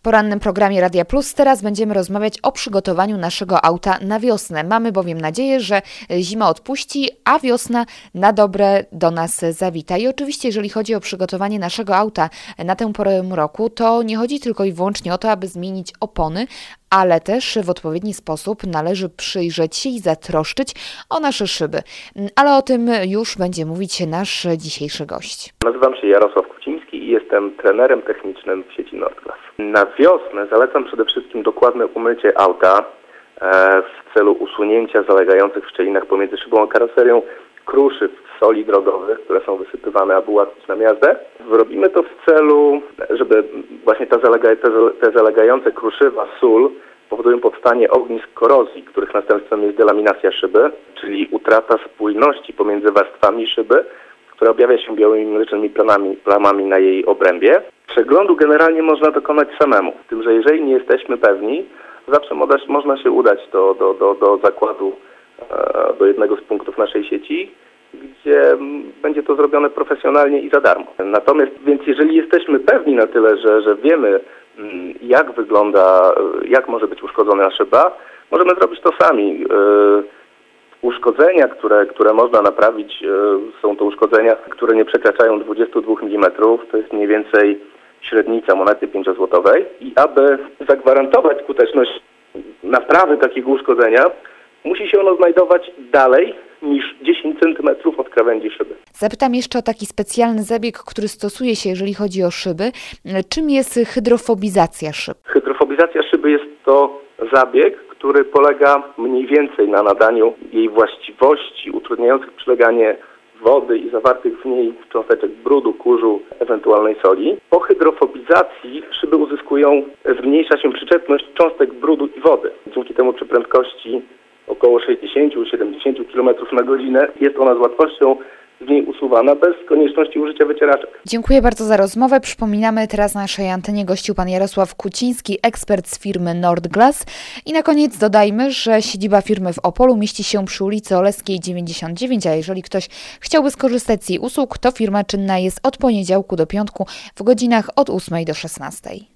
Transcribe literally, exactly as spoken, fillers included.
porannym programie Radia Plus teraz będziemy rozmawiać o przygotowaniu naszego auta na wiosnę. Mamy bowiem nadzieję, że zima odpuści, a wiosna na dobre do nas zawita. I oczywiście, jeżeli chodzi o przygotowanie naszego auta na tę porę roku, to nie chodzi tylko i wyłącznie o to, aby zmienić opony, ale też w odpowiedni sposób należy przyjrzeć się i zatroszczyć o nasze szyby. Ale o tym już będzie mówić nasz dzisiejszy gość. Nazywam się Jarosław Kuciński i jestem trenerem technicznym w sieci Nordglass. Na wiosnę zalecam przede wszystkim dokładne umycie auta w celu usunięcia zalegających w szczelinach pomiędzy szybą a karoserią kruszyw, soli drogowych, które są wysypywane, aby ułatwić nam jazdę. Robimy to w celu, żeby właśnie te, zalega, te, te zalegające kruszywa, sól powodują powstanie ognisk korozji, których następstwem jest delaminacja szyby, czyli utrata spójności pomiędzy warstwami szyby, która objawia się białymi mlecznymi plamami, plamami na jej obrębie. Przeglądu generalnie można dokonać samemu, z tym, że jeżeli nie jesteśmy pewni, zawsze można się udać do, do, do, do zakładu, do jednego z punktów naszej sieci, gdzie będzie to zrobione profesjonalnie i za darmo. Natomiast, więc jeżeli jesteśmy pewni na tyle, że, że wiemy, jak wygląda, jak może być uszkodzona szyba, możemy zrobić to sami. Uszkodzenia, które, które można naprawić, są to uszkodzenia, które nie przekraczają dwudziestu dwóch milimetrów, to jest mniej więcej średnica monety pięciozłotowej. I aby zagwarantować skuteczność naprawy takiego uszkodzenia, musi się ono znajdować dalej niż dziesięć centymetrów od krawędzi szyby. Zapytam jeszcze o taki specjalny zabieg, który stosuje się, jeżeli chodzi o szyby. Czym jest hydrofobizacja szyb? Hydrofobizacja szyby jest to zabieg, który polega mniej więcej na nadaniu jej właściwości utrudniających przyleganie wody i zawartych w niej cząsteczek brudu, kurzu, ewentualnej soli. Po hydrofobizacji szyby uzyskują, zmniejsza się przyczepność cząstek brudu i wody. Dzięki temu przy prędkości około sześćdziesiąt do siedemdziesięciu kilometrów na godzinę jest ona z łatwością z niej usuwana bez konieczności użycia wycieraczek. Dziękuję bardzo za rozmowę. Przypominamy, teraz na naszej antenie gościł pan Jarosław Kuciński, ekspert z firmy Nordglass. I na koniec dodajmy, że siedziba firmy w Opolu mieści się przy ulicy Oleskiej dziewięćdziesiąt dziewięć, a jeżeli ktoś chciałby skorzystać z jej usług, to firma czynna jest od poniedziałku do piątku w godzinach od ósmej do szesnastej.